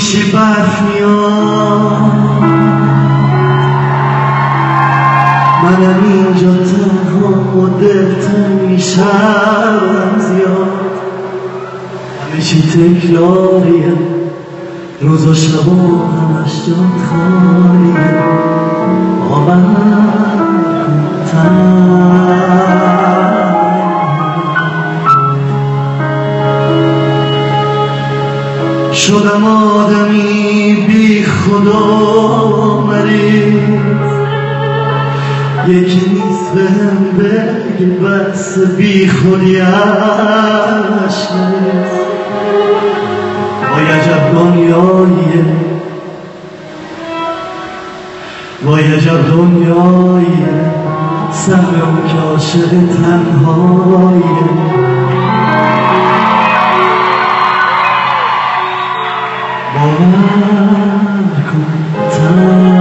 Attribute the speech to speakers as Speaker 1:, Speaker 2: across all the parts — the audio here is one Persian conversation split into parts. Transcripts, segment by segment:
Speaker 1: چی برف میاد، منم اینجا تنها و دلتنگیشم زیاد، همه چی تکراریه، روز و شب و همش جات خالیه، باور کن شدم آدمی بی خدا مریض، یکی نیست بهم بگه بس بی خودیش نیست. وای عجب دنیاییه، وای عجب دنیاییه، سهم اون که عاشق تنهاییه. باور کن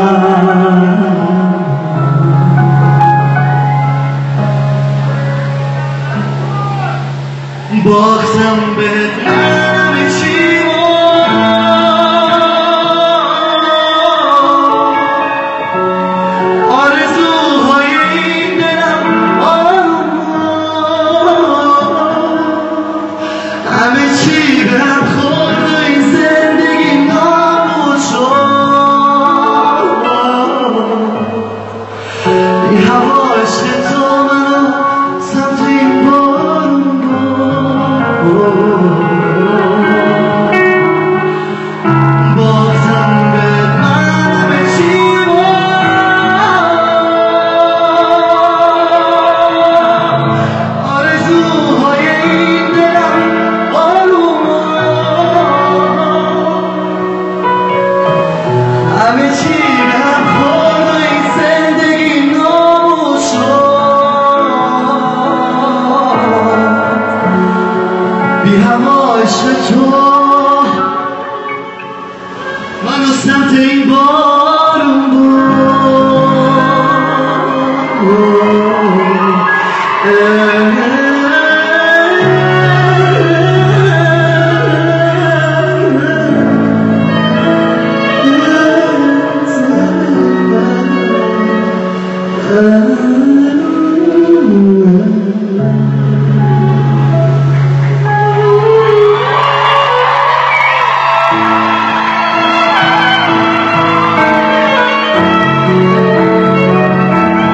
Speaker 1: باختم بهت همه چی آرزوهای این دلم همه چی به هم خورد و این زندگی نابود شد. این هوا عشق تو منو سمت این بارون باختم بهت من همه چی آرزوهای این دلم همه چی به هم خورد و این زندگی نابود شد. بی هوا عشق تو منو سمت